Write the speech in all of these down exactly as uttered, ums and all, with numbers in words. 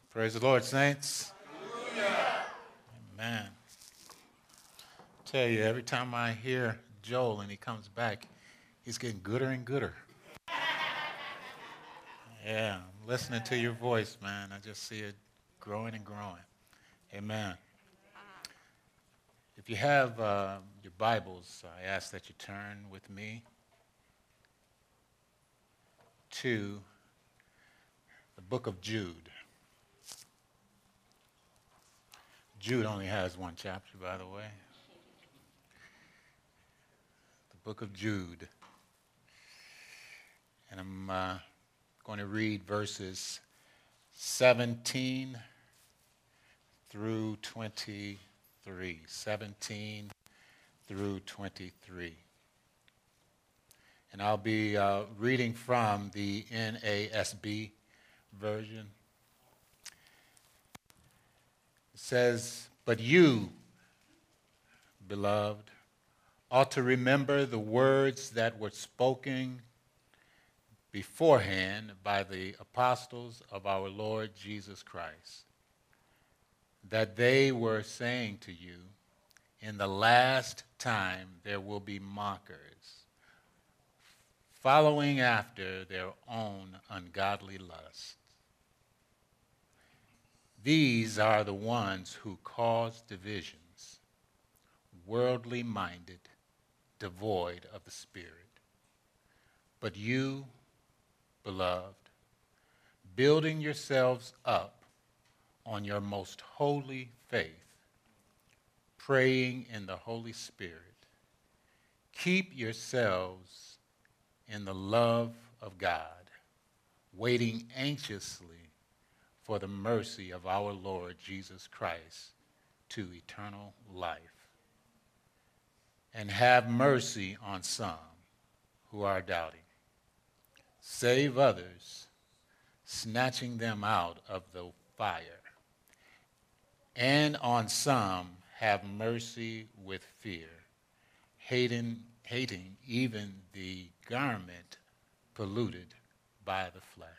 Praise the Lord, saints. Amen. Tell you, every time I hear Joel and he comes back, he's getting gooder and gooder. Yeah, I'm listening to your voice, man. I just see it growing and growing. Amen. If you have uh, your Bibles, I ask that you turn with me to the book of Jude. Jude only has one chapter, by the way. The book of Jude. And I'm uh, going to read verses seventeen through twenty-three. seventeen through twenty-three. And I'll be uh, reading from the N A S B version. It says, "But you, beloved, ought to remember the words that were spoken beforehand by the apostles of our Lord Jesus Christ, that they were saying to you, in the last time there will be mockers, following after their own ungodly lusts. These are the ones who cause divisions, worldly minded, devoid of the Spirit. But you, beloved, building yourselves up on your most holy faith, praying in the Holy Spirit, keep yourselves in the love of God, waiting anxiously for the mercy of our Lord Jesus Christ to eternal life. And have mercy on some who are doubting. Save others, snatching them out of the fire. And on some have mercy with fear, hating, hating even the garment polluted by the flesh."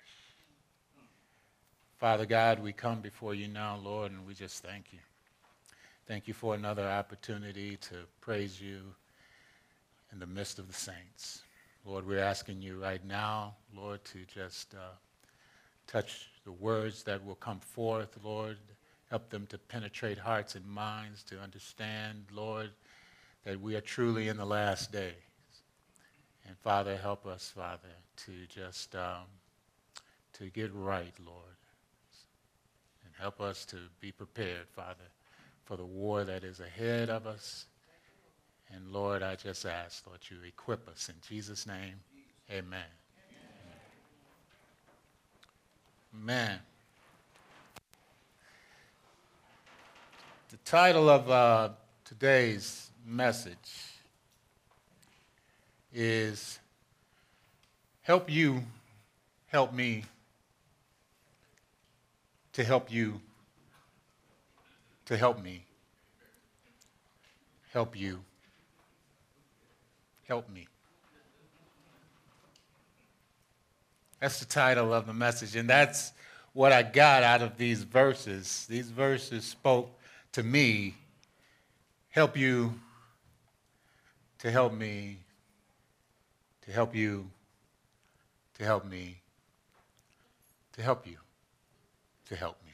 Father God, we come before you now, Lord, and we just thank you. Thank you for another opportunity to praise you in the midst of the saints. Lord, we're asking you right now, Lord, to just uh, touch the words that will come forth, Lord. Help them to penetrate hearts and minds, to understand, Lord, that we are truly in the last days. And Father, help us, Father, to just um, to get right, Lord. And help us to be prepared, Father, for the war that is ahead of us. And Lord, I just ask, Lord, you equip us in Jesus' name. Amen. Amen. The title of uh, today's message is Help You, Help Me to Help You to Help Me. Help You. Help me. That's the title of the message, and that's what I got out of these verses. These verses spoke to me. Help you to help me, to help you to help me, to help you to help me.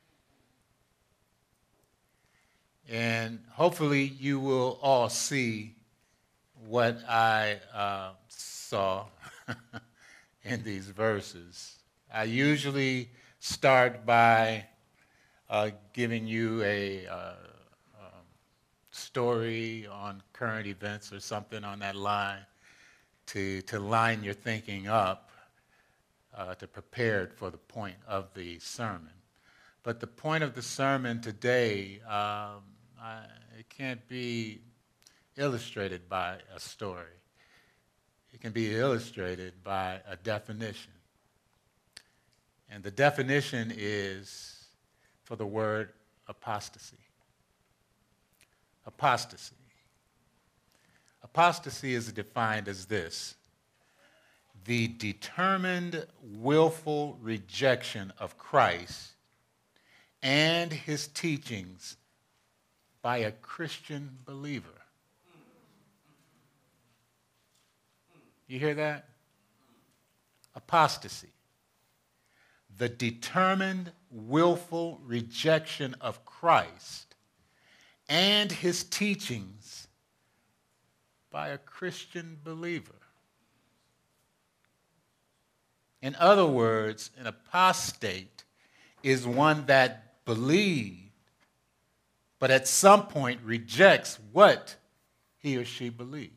And hopefully you will all see what I uh, saw in these verses. I usually start by uh, giving you a uh, um, story on current events or something on that line to, to line your thinking up, uh, to prepare it for the point of the sermon. But the point of the sermon today, um, I, it can't be illustrated by a story. It can be illustrated by a definition. And the definition is for the word apostasy. Apostasy. Apostasy is defined as this: the determined, willful rejection of Christ and his teachings by a Christian believer. You hear that? Apostasy. The determined, willful rejection of Christ and his teachings by a Christian believer. In other words, an apostate is one that believed, but at some point rejects what he or she believed.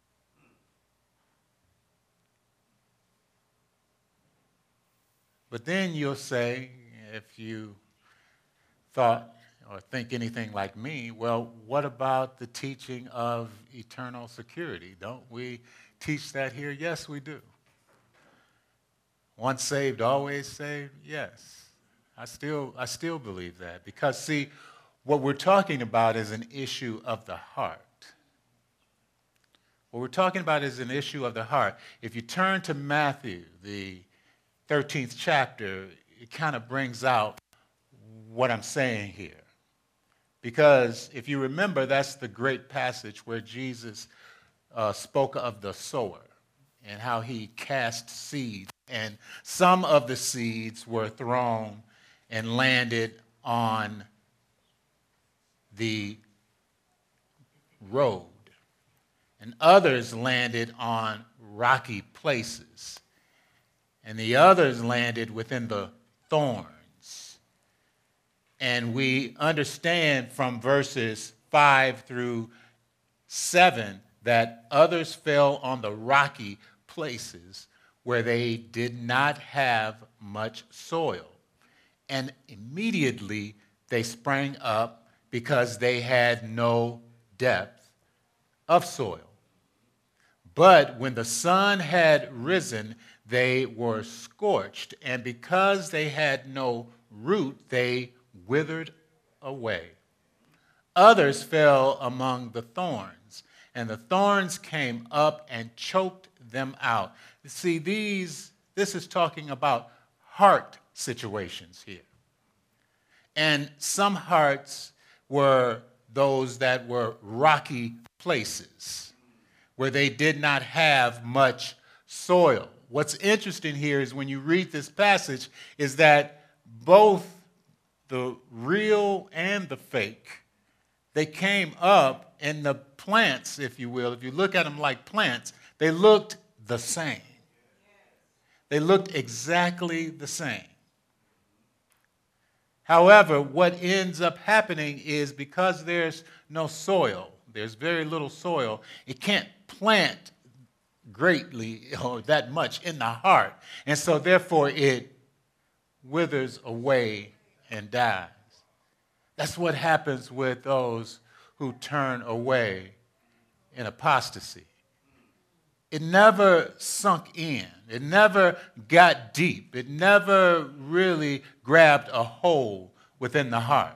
But then you'll say, if you thought or think anything like me, well, what about the teaching of eternal security? Don't we teach that here? Yes, we do. Once saved, always saved? Yes. I still, I still believe that. Because, see, what we're talking about is an issue of the heart. What we're talking about is an issue of the heart. If you turn to Matthew, the thirteenth chapter, it kind of brings out what I'm saying here. Because if you remember, that's the great passage where Jesus uh, spoke of the sower and how he cast seeds. And some of the seeds were thrown and landed on the road, and others landed on rocky places, and the others landed within the thorns. And we understand from verses five through seven that others fell on the rocky places where they did not have much soil. And immediately they sprang up because they had no depth of soil. But when the sun had risen, they were scorched, and because they had no root, they withered away. Others fell among the thorns, and the thorns came up and choked them out. See, these, this is talking about heart situations here. And some hearts were those that were rocky places where they did not have much soil. What's interesting here is when you read this passage is that both the real and the fake, they came up, and the plants, if you will, if you look at them like plants, they looked the same. They looked exactly the same. However, what ends up happening is because there's no soil, there's very little soil, it can't plant greatly or that much in the heart. And so therefore it withers away and dies. That's what happens with those who turn away in apostasy. It never sunk in. It never got deep. It never really grabbed a hold within the heart.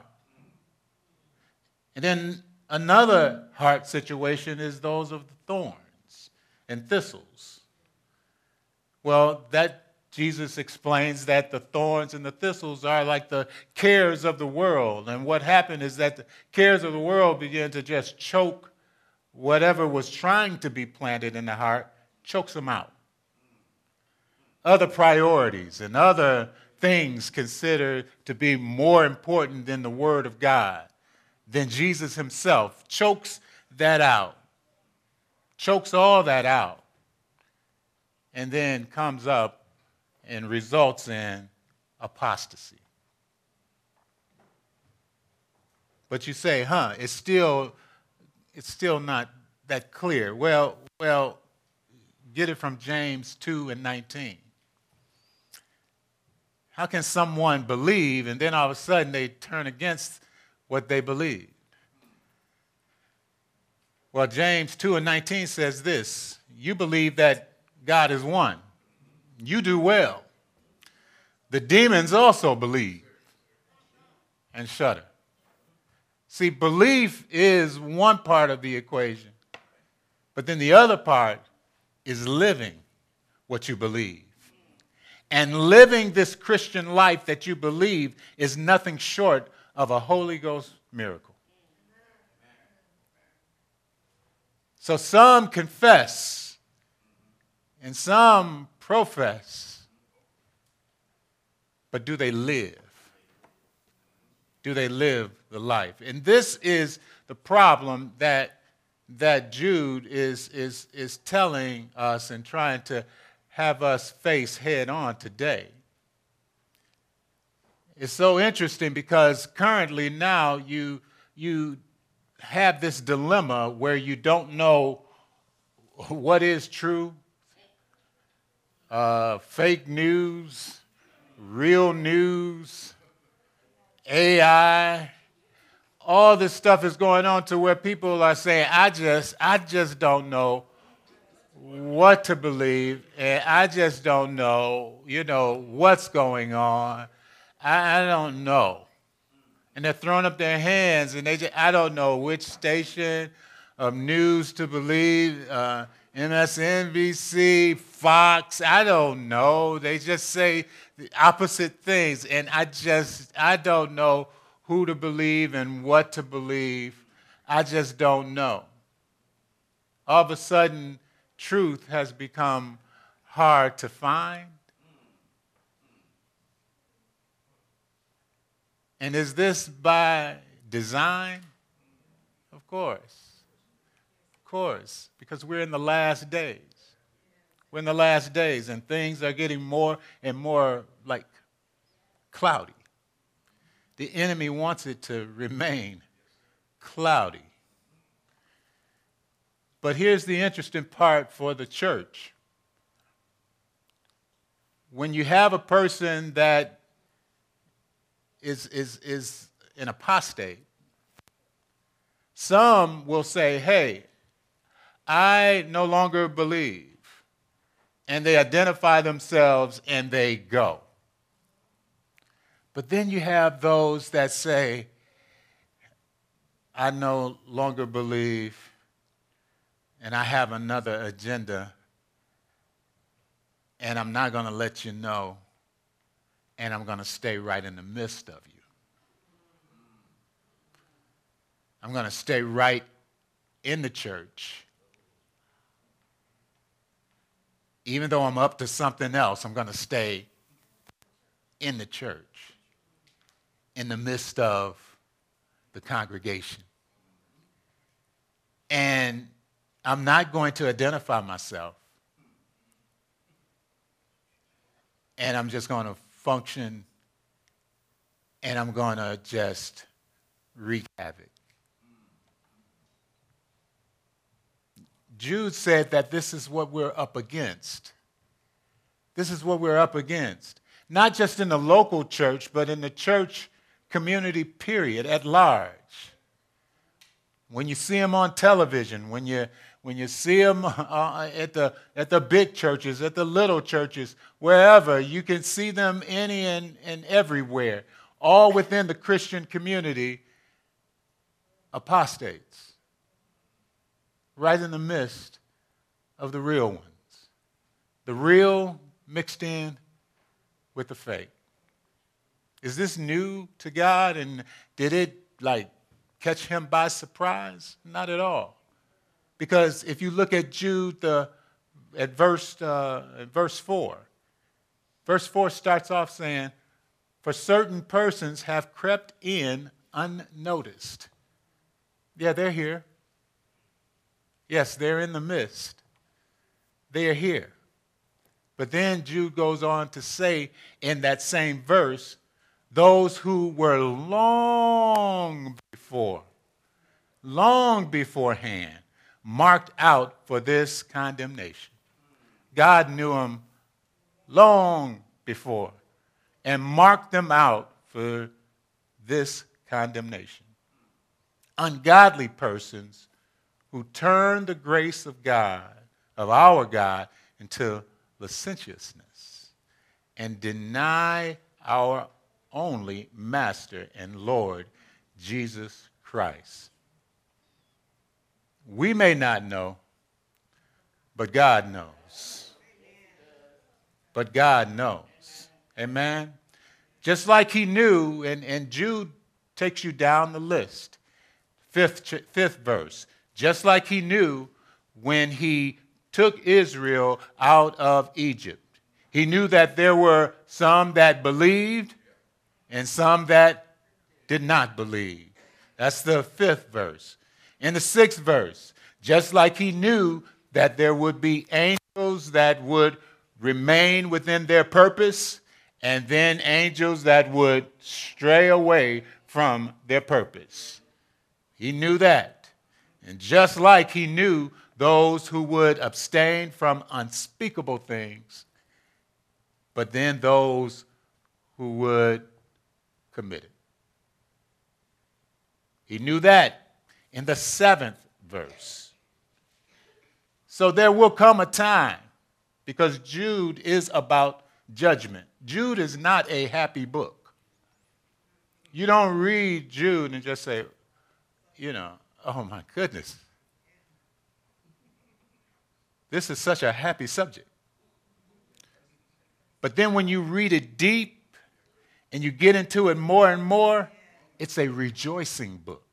And then another heart situation is those of the thorns and thistles. Well, that Jesus explains that the thorns and the thistles are like the cares of the world. And what happened is that the cares of the world began to just choke whatever was trying to be planted in the heart, chokes them out. Other priorities and other things considered to be more important than the Word of God, than Jesus himself, chokes that out, chokes all that out, and then comes up and results in apostasy. But you say, huh, it's still, it's still not that clear. Well, well, get it from James two and nineteen. How can someone believe and then all of a sudden they turn against what they believed? Well, James two and nineteen says this: you believe that God is one. You do well. The demons also believe and shudder. See, belief is one part of the equation, but then the other part is living what you believe. And living this Christian life that you believe is nothing short of a Holy Ghost miracle. So some confess and some profess, but do they live? Do they live the life? And this is the problem that, that Jude is, is, is telling us and trying to have us face head on today. It's so interesting because currently now you, you have this dilemma where you don't know what is true, uh, fake news, real news, A I, all this stuff is going on to where people are saying, I just, I just don't know what to believe, and I just don't know, you know, what's going on. I, I don't know. And they're throwing up their hands, and they just, I don't know which station of news to believe, uh, M S N B C, Fox, I don't know. They just say the opposite things, and I just, I don't know who to believe and what to believe. I just don't know. All of a sudden, truth has become hard to find. And is this by design? Of course. Of course, because we're in the last days. We're in the last days, and things are getting more and more like cloudy. The enemy wants it to remain cloudy. But here's the interesting part for the church. When you have a person that is, is, is an apostate, some will say, hey, I no longer believe. And they identify themselves and they go. But then you have those that say, I no longer believe, and I have another agenda, and I'm not going to let you know, and I'm going to stay right in the midst of you. I'm going to stay right in the church. Even though I'm up to something else, I'm going to stay in the church, in the midst of the congregation. And I'm not going to identify myself. And I'm just going to function, and I'm going to just wreak havoc. Jude said that this is what we're up against. This is what we're up against. Not just in the local church, but in the church community, period, at large. When you see them on television, when you, when you see them uh, at, the, at the big churches, at the little churches, wherever, you can see them any and, and everywhere, all within the Christian community, apostates. Right in the midst of the real ones. The real mixed in with the fake. Is this new to God, and did it like catch him by surprise? Not at all. Because if you look at Jude, the, at verse, uh, at verse four, verse four starts off saying, for certain persons have crept in unnoticed. Yeah, they're here. Yes, they're in the midst. They are here. But then Jude goes on to say in that same verse, those who were long before, long beforehand, marked out for this condemnation. God knew them long before and marked them out for this condemnation. Ungodly persons who turn the grace of God, of our God, into licentiousness and deny our only Master and Lord, Jesus Christ. We may not know, but God knows. But God knows. Amen. Just like he knew, and, and Jude takes you down the list. Fifth, fifth verse. Just like he knew when he took Israel out of Egypt. He knew that there were some that believed and some that did not believe. That's the fifth verse. In the sixth verse, just like he knew that there would be angels that would remain within their purpose, and then angels that would stray away from their purpose. He knew that. And just like he knew those who would abstain from unspeakable things, but then those who would commit it. He knew that in the seventh verse. So there will come a time, because Jude is about judgment. Jude is not a happy book. You don't read Jude and just say, you know, oh my goodness. This is such a happy subject. But then when you read it deep and you get into it more and more, it's a rejoicing book.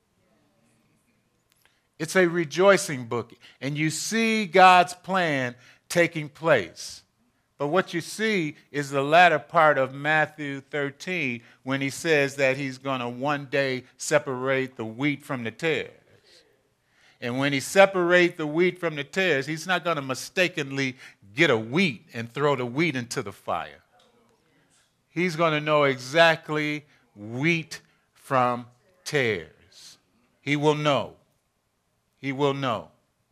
It's a rejoicing book. And you see God's plan taking place. But what you see is the latter part of Matthew thirteen when he says that he's going to one day separate the wheat from the tares. And when he separates the wheat from the tares, he's not going to mistakenly get a wheat and throw the wheat into the fire. He's going to know exactly wheat from tares. He will know. He will know.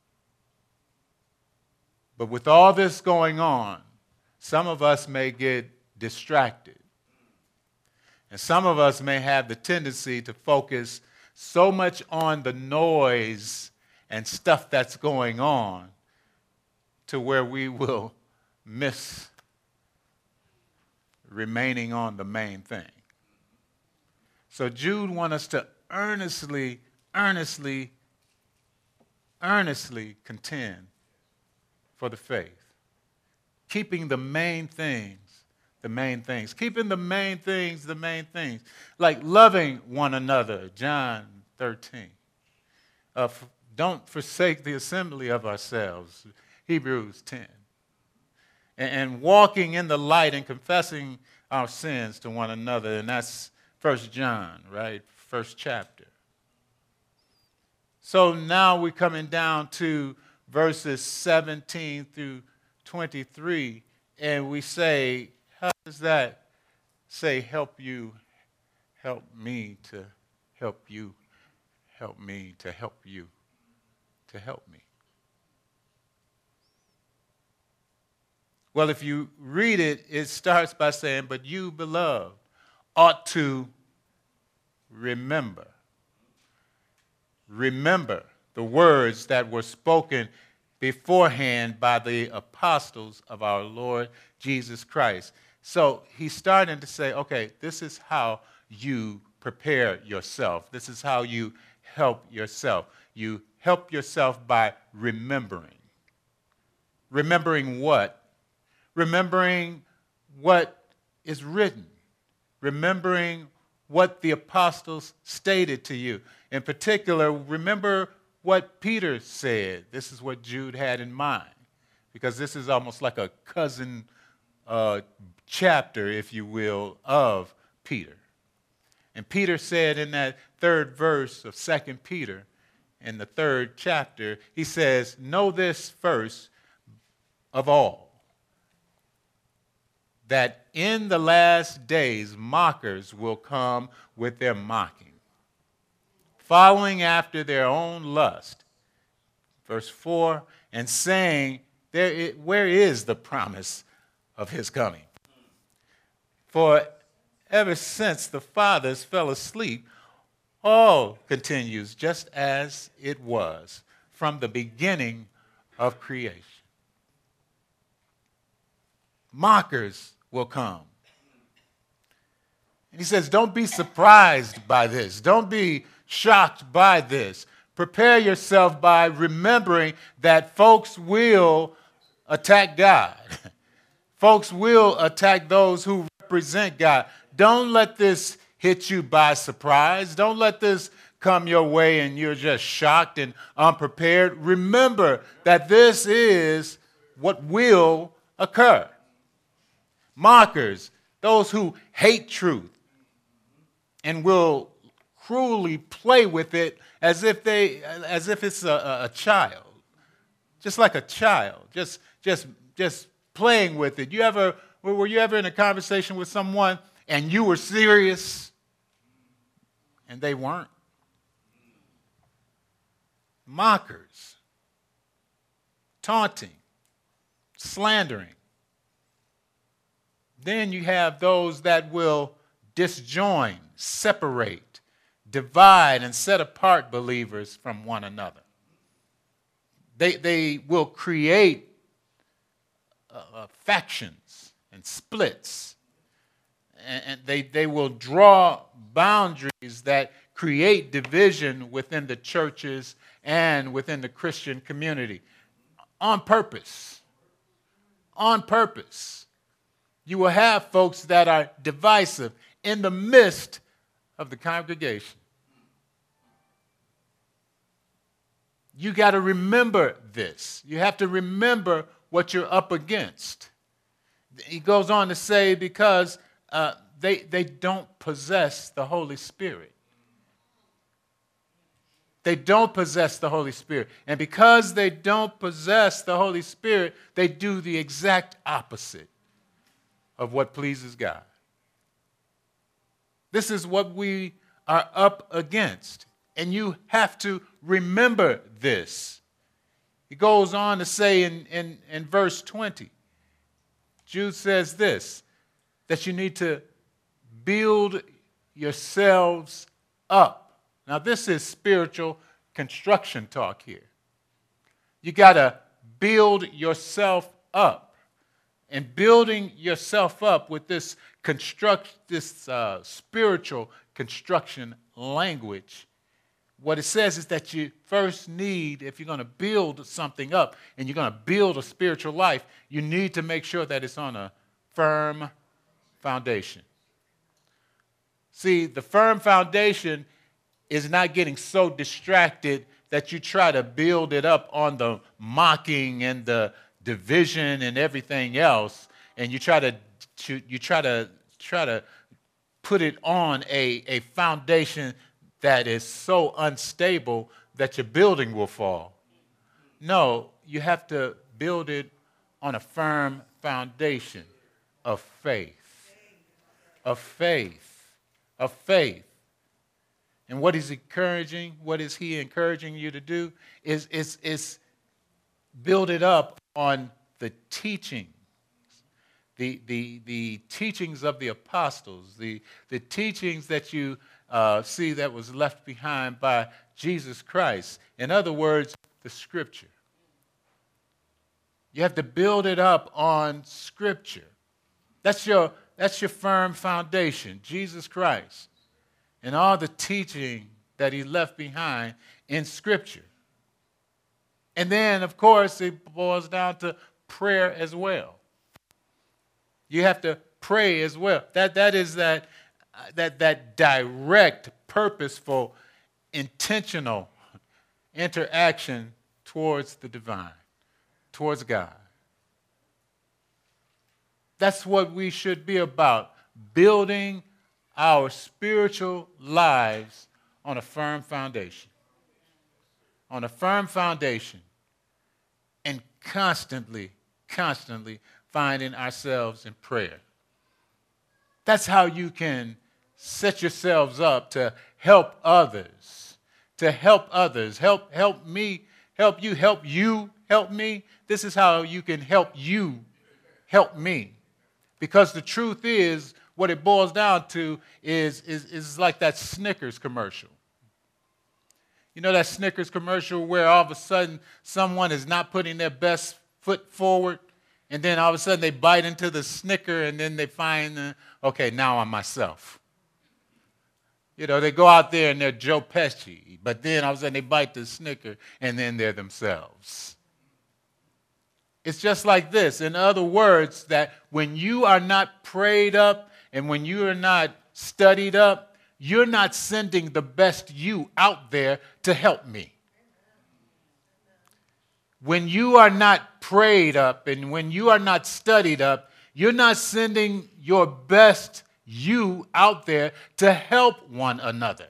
But with all this going on, some of us may get distracted. And some of us may have the tendency to focus so much on the noise and stuff that's going on to where we will miss remaining on the main thing. So Jude wants us to earnestly, earnestly, earnestly contend for the faith. Keeping the main things, the main things. Keeping the main things, the main things. Like loving one another, John thirteen. Uh, f- don't forsake the assembly of ourselves, Hebrews ten. And, and walking in the light and confessing our sins to one another, and that's First John, right? First chapter. So now we're coming down to verses seventeen through twenty-three, and we say, how does that say, help you, help me to help you, help me to help you, to help me? Well, if you read it, it starts by saying, but you, beloved, ought to remember. Remember the words that were spoken beforehand by the apostles of our Lord Jesus Christ. So he's starting to say, okay, this is how you prepare yourself. This is how you help yourself. You help yourself by remembering. Remembering what? Remembering what is written. Remembering what the apostles stated to you. In particular, remember what Peter said. This is what Jude had in mind, because this is almost like a cousin uh, chapter, if you will, of Peter. And Peter said in that third verse of Second Peter, in the third chapter, he says, know this first of all, that in the last days mockers will come with their mocking, following after their own lust. Verse four, and saying, there is, where is the promise of his coming? For ever since the fathers fell asleep, all continues just as it was from the beginning of creation. Mockers will come. And he says, don't be surprised by this. Don't be shocked by this. Prepare yourself by remembering that folks will attack God. Folks will attack those who represent God. Don't let this hit you by surprise. Don't let this come your way and you're just shocked and unprepared. Remember that this is what will occur. Mockers, those who hate truth and will cruelly play with it as if they as if it's a, a child. Just like a child, just just just playing with it. You ever were you ever in a conversation with someone and you were serious and they weren't? Mockers, taunting, slandering. Then you have those that will disjoin, separate, divide, and set apart believers from one another. They, they will create uh, uh, factions and splits. And, and they, they will draw boundaries that create division within the churches and within the Christian community on purpose. On purpose. You will have folks that are divisive in the midst of the congregation. You got to remember this. You have to remember what you're up against. He goes on to say because uh, they, they don't possess the Holy Spirit. They don't possess the Holy Spirit. And because they don't possess the Holy Spirit, they do the exact opposite of what pleases God. This is what we are up against. And you have to remember this. He goes on to say in, in, in verse twenty, Jude says this, that you need to build yourselves up. Now, this is spiritual construction talk here. You got to build yourself up. And building yourself up with this construct, this uh, spiritual construction language, what it says is that you first need, if you're going to build something up and you're going to build a spiritual life, you need to make sure that it's on a firm foundation. See, the firm foundation is not getting so distracted that you try to build it up on the mocking and the division and everything else, and you try to, to you try to try to put it on a, a foundation that is so unstable that your building will fall. No, you have to build it on a firm foundation of faith. Of faith. Of faith. And what is encouraging, what is he encouraging you to do is, is, is build it up on the teachings, the, the, the teachings of the apostles, the, the teachings that you uh, see that was left behind by Jesus Christ. In other words, the Scripture. You have to build it up on Scripture. That's your, that's your firm foundation, Jesus Christ, and all the teaching that he left behind in Scripture. And then, of course, it boils down to prayer as well. You have to pray as well. That, that is that, uh, that, that direct, purposeful, intentional interaction towards the divine, towards God. That's what we should be about, building our spiritual lives on a firm foundation. On a firm foundation. And constantly, constantly finding ourselves in prayer. That's how you can set yourselves up to help others. To help others. Help, help me, help you, help you, help me. This is how you can help you help me. Because the truth is, what it boils down to is, is, is like that Snickers commercial. You know that Snickers commercial where all of a sudden someone is not putting their best foot forward, and then all of a sudden they bite into the Snicker, and then they find, uh, okay, now I'm myself. You know, they go out there and they're Joe Pesci, but then all of a sudden they bite the Snicker, and then they're themselves. It's just like this. In other words, that when you are not prayed up And when you are not studied up, you're not sending the best you out there to help me. When you are not prayed up and when you are not studied up, you're not sending your best you out there to help one another.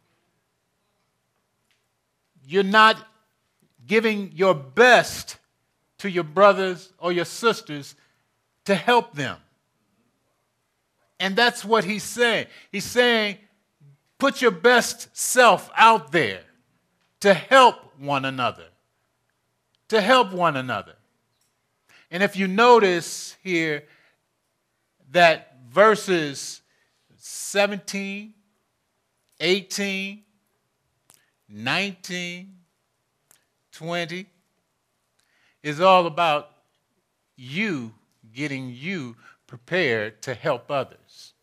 You're not giving your best to your brothers or your sisters to help them. And that's what he's saying. He's saying, put your best self out there to help one another. To help one another. And if you notice here that verses seventeen, eighteen, nineteen, twenty is all about you getting you prepared to help others.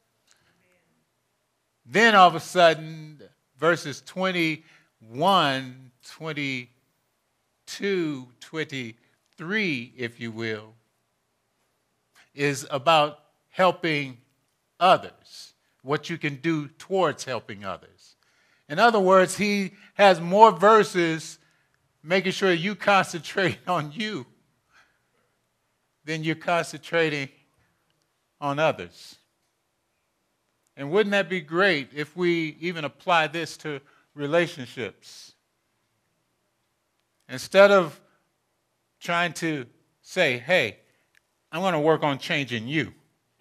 Then all of a sudden, verses twenty-one, twenty-two, twenty-three, if you will, is about helping others, what you can do towards helping others. In other words, he has more verses making sure you concentrate on you than you're concentrating on others. And wouldn't that be great if we even apply this to relationships? Instead of trying to say, hey, I'm going to work on changing you.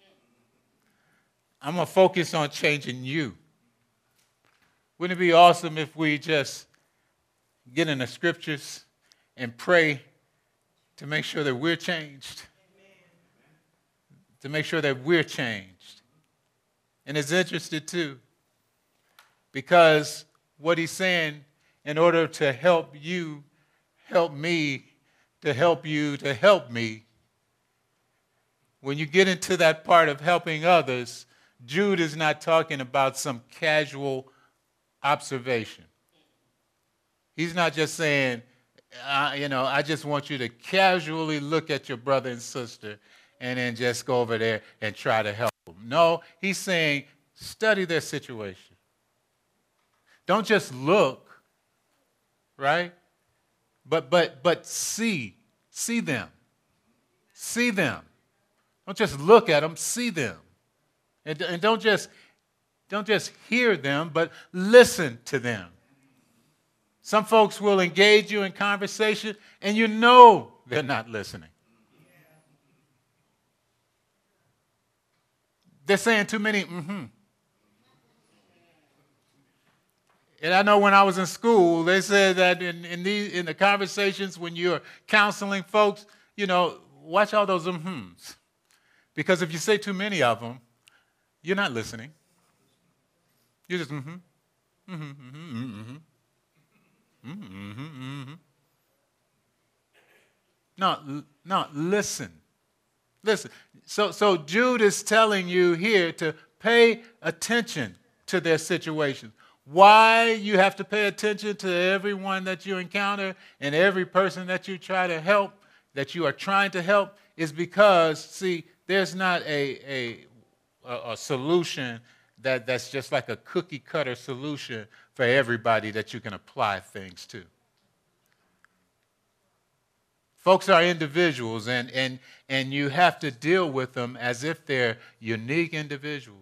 I'm going to focus on changing you. Wouldn't it be awesome if we just get in the scriptures and pray to make sure that we're changed? To make sure that we're changed. And it's interesting too, because what he's saying, in order to help you, help me, to help you, to help me, when you get into that part of helping others, Jude is not talking about some casual observation. He's not just saying, uh, you know, I just want you to casually look at your brother and sister and then just go over there and try to help them. No, he's saying, study their situation. Don't just look, right? But but but see, see them. See them. Don't just look at them, see them. And, and don't just don't just hear them, but listen to them. Some folks will engage you in conversation, and you know they're not listening. They're saying too many mm-hmm. And I know when I was in school, they said that in, in, the, in the conversations when you're counseling folks, you know, watch all those mm-hms. Because if you say too many of them, you're not listening. You're just mm-hmm, mm-hmm, mm-hmm, mm-hmm, mm-hmm, mm-hmm, mm-hmm. No, no, listen. Listen. So, so Jude is telling you here to pay attention to their situation. Why you have to pay attention to everyone that you encounter and every person that you try to help, that you are trying to help, is because, see, there's not a, a, a solution that, that's just like a cookie cutter solution for everybody that you can apply things to. Folks are individuals, and, and, and you have to deal with them as if they're unique individuals.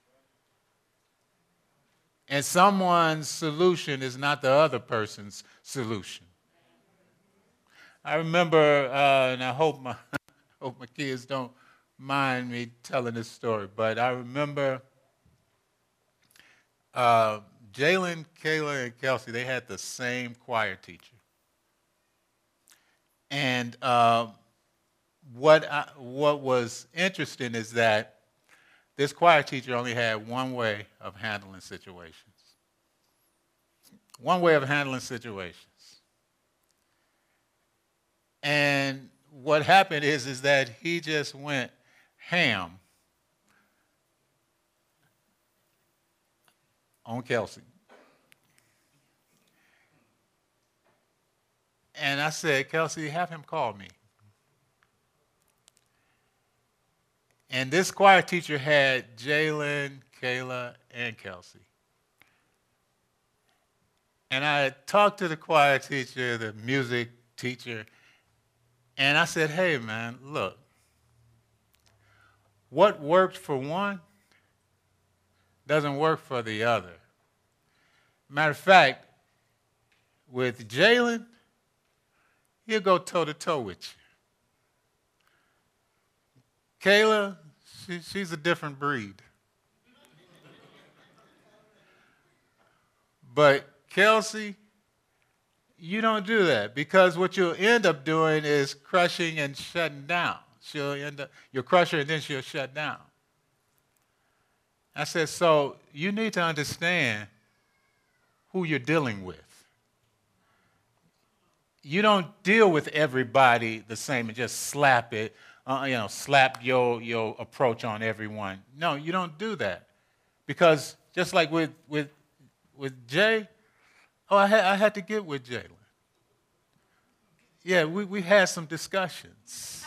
And someone's solution is not the other person's solution. I remember, uh, and I hope my, hope my kids don't mind me telling this story, but I remember uh, Jalen, Kayla, and Kelsey, they had the same choir teacher. And uh, what, I, what was interesting is that this choir teacher only had one way of handling situations. One way of handling situations. And what happened is, is that he just went ham on Kelsey. And I said, Kelsey, have him call me. And this choir teacher had Jalen, Kayla, and Kelsey. And I talked to the choir teacher, the music teacher, and I said, hey, man, look, what worked for one doesn't work for the other. Matter of fact, with Jalen, he'll go toe-to-toe with you. Kayla, she, she's a different breed. But Kelsey, you don't do that, because what you'll end up doing is crushing and shutting down. She'll end up, you'll crush her and then she'll shut down. I said, so you need to understand who you're dealing with. You don't deal with everybody the same and just slap it, uh, you know, slap your, your approach on everyone. No, you don't do that. Because just like with, with, with Jay, oh, I had, I had to get with Jalen. Yeah, we, we had some discussions.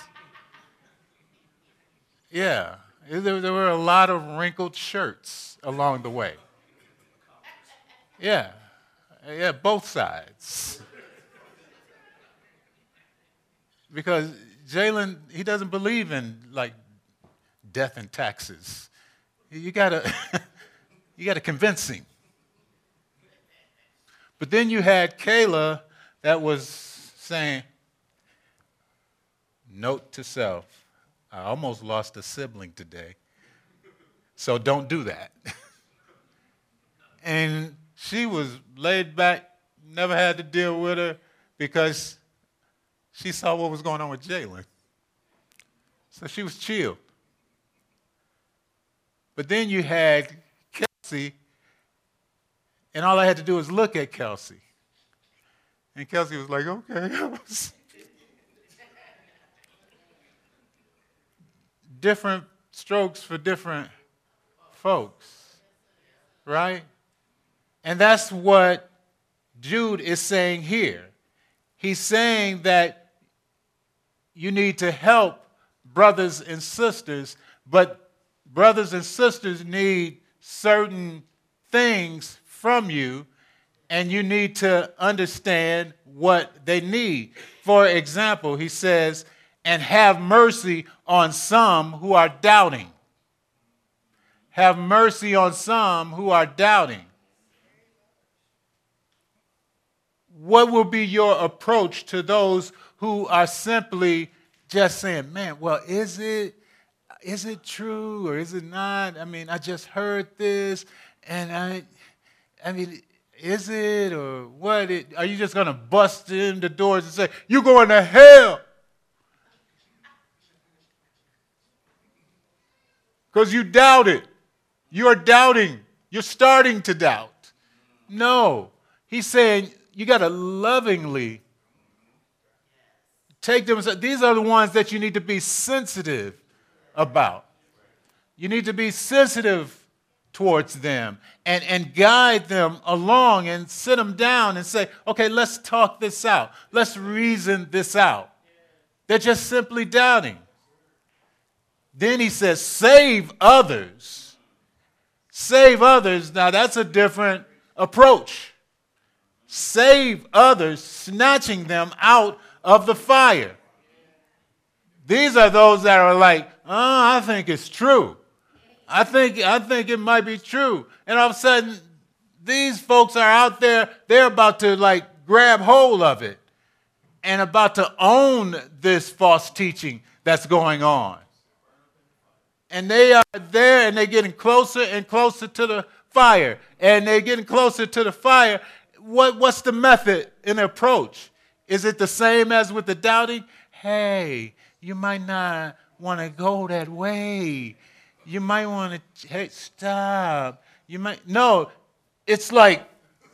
Yeah, there, there were a lot of wrinkled shirts along the way. Yeah, yeah, both sides. Because Jalen, he doesn't believe in, like, death and taxes. You gotta, you gotta convince him. But then you had Kayla that was saying, note to self, I almost lost a sibling today, so don't do that. And she was laid back, never had to deal with her because she saw what was going on with Jalen. So she was chilled. But then you had Kelsey, and all I had to do was look at Kelsey. And Kelsey was like, okay. Different strokes for different folks, right? And that's what Jude is saying here. He's saying that you need to help brothers and sisters, but brothers and sisters need certain things from you, and you need to understand what they need. For example, he says, and have mercy on some who are doubting. Have mercy on some who are doubting. What will be your approach to those who are simply just saying, man, well, is it, is it true or is it not? I mean, I just heard this, and I, I mean, is it or what? It, are you just going to bust in the doors and say, you're going to hell? Because you doubt it. You're doubting. You're starting to doubt. No. He's saying you got to lovingly take them. These are the ones that you need to be sensitive about. You need to be sensitive towards them and, and guide them along and sit them down and say, okay, let's talk this out. Let's reason this out. They're just simply doubting. Then he says, save others. Save others. Now, that's a different approach. Save others, snatching them out of the fire. These are those that are like, oh, I think it's true. I think, I think it might be true. And all of a sudden, these folks are out there, they're about to like grab hold of it and about to own this false teaching that's going on. And they are there, and they're getting closer and closer to the fire. And they're getting closer to the fire. What, what's the method and approach? Is it the same as with the doubting? Hey, you might not want to go that way. You might want to, hey, stop. You might, no, it's like,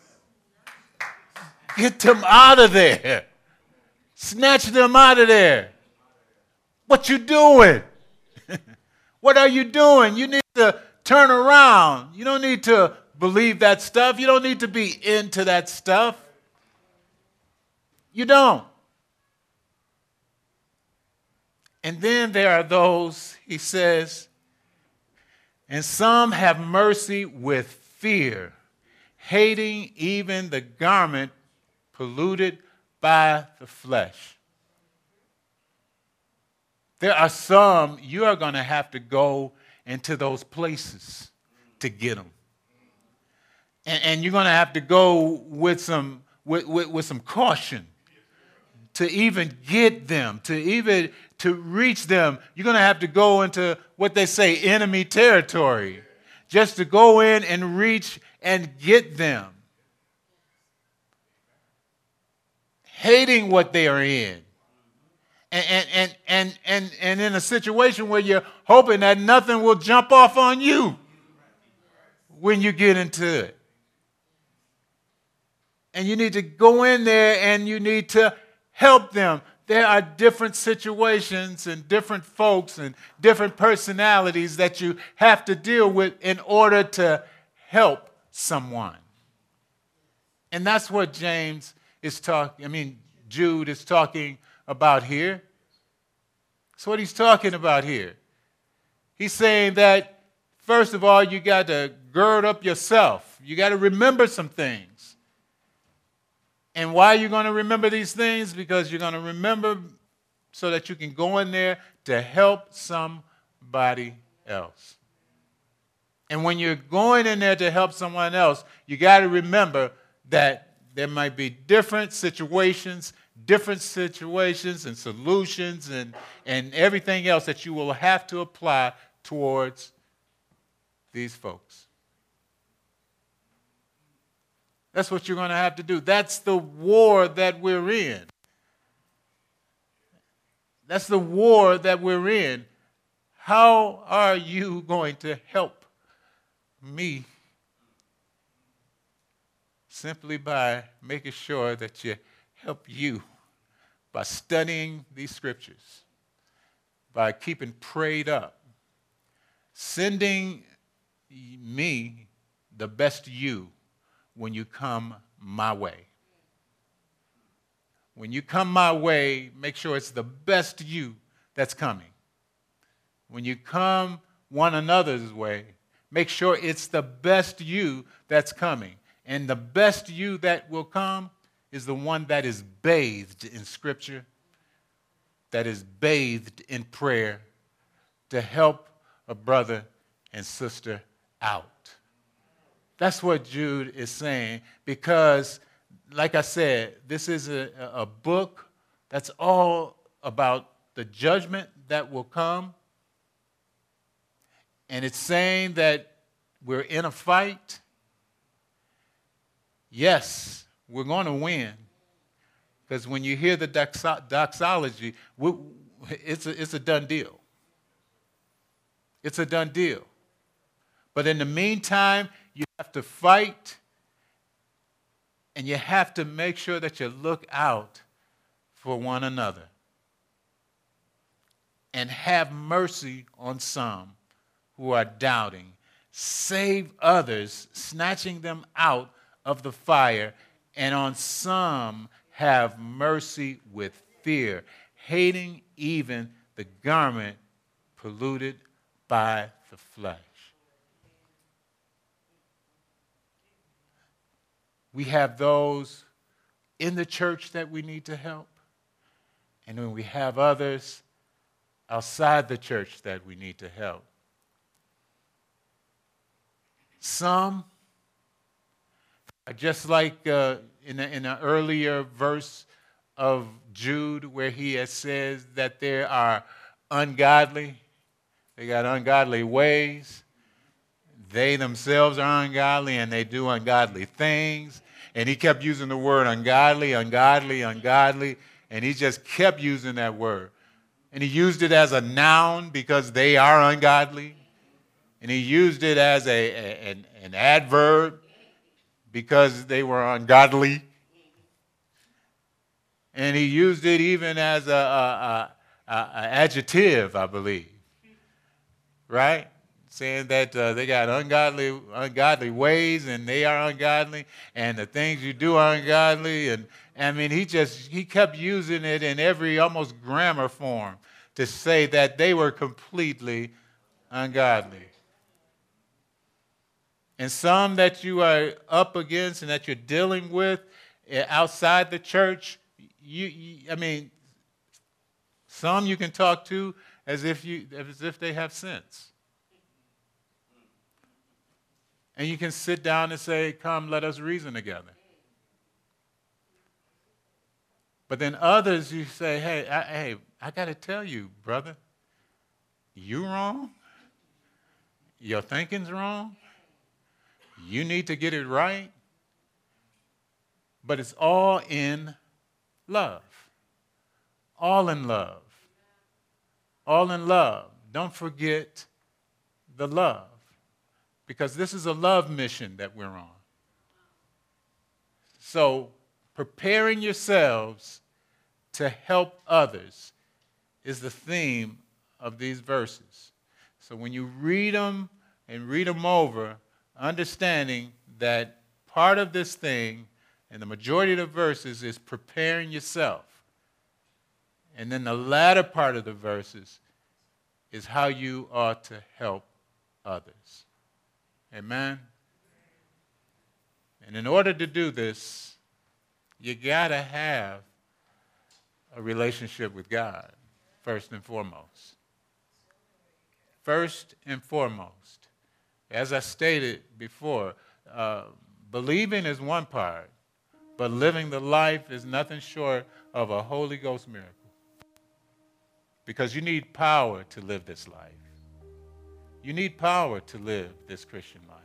get them out of there. Snatch them out of there. What you doing? What are you doing? You need to turn around. You don't need to believe that stuff. You don't need to be into that stuff. You don't. And then there are those, he says, and some have mercy with fear, hating even the garment polluted by the flesh. There are some, you are going to have to go into those places to get them. And, and you're going to have to go with some, with, with, with some caution to even get them, to even to reach them. You're going to have to go into what they say, enemy territory, just to go in and reach and get them. Hating what they are in. And, and, and, and, and, and in a situation where you're hoping that nothing will jump off on you when you get into it. And you need to go in there and you need to help them. There are different situations and different folks and different personalities that you have to deal with in order to help someone. And that's what James is talking, I mean, Jude is talking about here. That's what he's talking about here. He's saying that, first of all, you got to gird up yourself. You got to remember some things. And why are you going to remember these things? Because you're going to remember so that you can go in there to help somebody else. And when you're going in there to help someone else, you got to remember that there might be different situations, different situations and solutions and, and everything else that you will have to apply towards these folks. That's what you're going to have to do. That's the war that we're in. That's the war that we're in. How are you going to help me? Simply by making sure that you help you by studying these scriptures, by keeping prayed up, sending me the best you when you come my way. When you come my way, make sure it's the best you that's coming. When you come one another's way, make sure it's the best you that's coming. And the best you that will come is the one that is bathed in Scripture, that is bathed in prayer to help a brother and sister out. That's what Jude is saying because, like I said, this is a, a book that's all about the judgment that will come. And it's saying that we're in a fight. Yes, we're going to win. Because when you hear the doxo- doxology, we, it's, a, it's a done deal. It's a done deal. But in the meantime, you have to fight, and you have to make sure that you look out for one another and have mercy on some who are doubting. Save others, snatching them out of the fire, and on some have mercy with fear, hating even the garment polluted by the flesh. We have those in the church that we need to help, and then we have others outside the church that we need to help. Some, just like uh, in, a, in an earlier verse of Jude where he has says that there are ungodly, they got ungodly ways, they themselves are ungodly and they do ungodly things. And he kept using the word ungodly, ungodly, ungodly, and he just kept using that word. And he used it as a noun because they are ungodly. And he used it as a, a an, an adverb because they were ungodly. And he used it even as a, a, a, a adjective, I believe. Right? Saying that uh, they got ungodly, ungodly ways and they are ungodly and the things you do are ungodly. And I mean, he just, he kept using it in every almost grammar form to say that they were completely ungodly. And some that you are up against and that you're dealing with eh, outside the church, you, you I mean, some you can talk to as if you as if they have sense. And you can sit down and say, "Come, let us reason together." But then others, you say, "Hey, I, hey, I got to tell you, brother, you wrong. Your thinking's wrong. You need to get it right." But it's all in love. All in love. All in love. Don't forget the love. Because this is a love mission that we're on. So, preparing yourselves to help others is the theme of these verses. So when you read them and read them over, understanding that part of this thing and the majority of the verses is preparing yourself. And then the latter part of the verses is how you are to help others. Amen? And in order to do this, you got to have a relationship with God, first and foremost. First and foremost. As I stated before, uh, believing is one part, but living the life is nothing short of a Holy Ghost miracle. Because you need power to live this life. You need power to live this Christian life.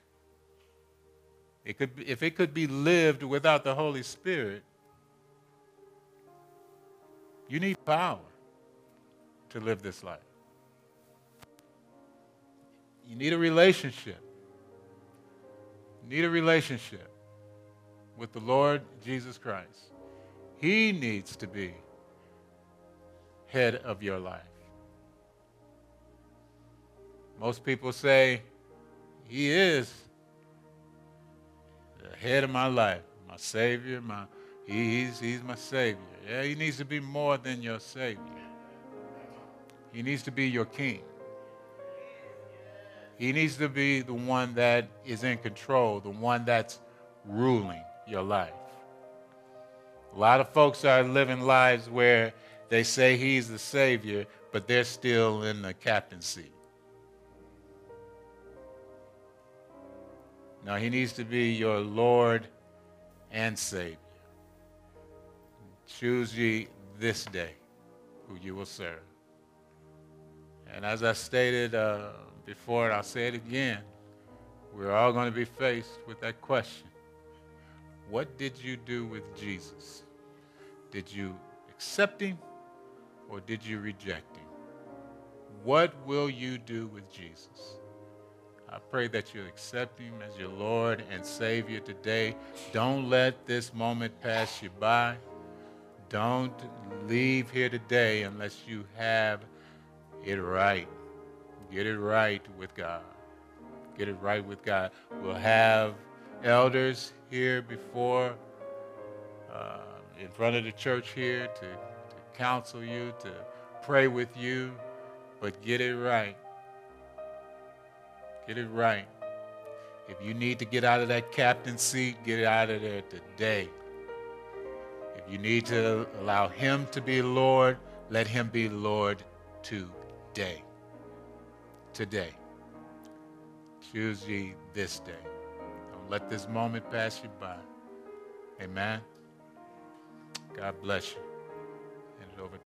It could be, if it could be lived without the Holy Spirit, you need power to live this life. You need a relationship. You need a relationship with the Lord Jesus Christ. He needs to be head of your life. Most people say, he is the head of my life, my Savior, my, he, he's, he's my Savior. Yeah, he needs to be more than your Savior. He needs to be your King. He needs to be the one that is in control, the one that's ruling your life. A lot of folks are living lives where they say he's the Savior, but they're still in the captain's seat. No, he needs to be your Lord and Savior. Choose ye this day who you will serve. And as I stated uh, before, and I'll say it again, we're all going to be faced with that question. What did you do with Jesus? Did you accept him or did you reject him? What will you do with Jesus? I pray that you accept him as your Lord and Savior today. Don't let this moment pass you by. Don't leave here today unless you have it right. Get it right with God. Get it right with God. We'll have elders here before, uh, in front of the church here to, to counsel you, to pray with you, but get it right. Get it right. If you need to get out of that captain's seat, get out of there today. If you need to allow him to be Lord, let him be Lord today. Today. Choose ye this day. Don't let this moment pass you by. Amen. God bless you. And it over.